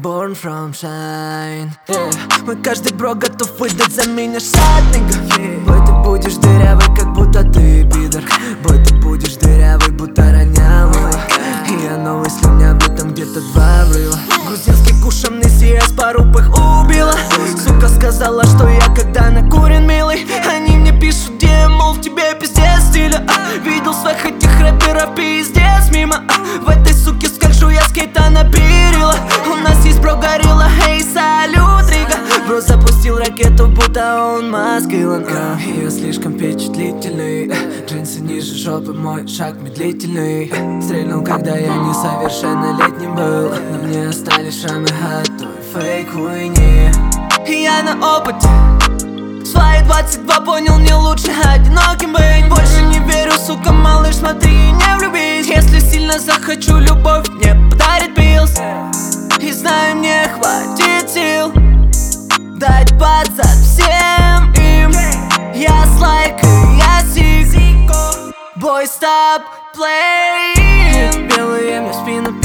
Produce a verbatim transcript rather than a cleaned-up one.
born from shine, yeah. Мой каждый бро готов выдать за меня шатненько, yeah. Бой, ты будешь дырявый, как будто ты пидор. Бой, ты будешь дырявый, будто ронял его. И я новый слюня, в этом где-то два врыла. Грузинский куш, амнезия с порубых убила. Сука сказала, что я когда накурен, милый. Они мне пишут, где, мол, в тебе пиздец стиля. Видел своих этих рэперов, пиздец мимо. В этой суке скажу, я скейта наперила. У нас есть бро горилла, эй, салют, Рига. Бро запустил ракету, будто он маскилан. Я слишком впечатлительный. Джинсы ниже жопы, мой шаг медлительный. Стрельнул, когда я несовершеннолетним был. Но мне остались шрамы от той фейк хуйни. Я на опыте. В свои двадцать два понял, мне лучше одиноким быть. Больше не верю, сука, малыш, смотри, не влюбись. Если сильно захочу, любовь мне подарит Биллс. И знаю, мне хватит сил дать под зад всем им. Я слайк и я сик. Бой, стоп, плей. Белые мне в спину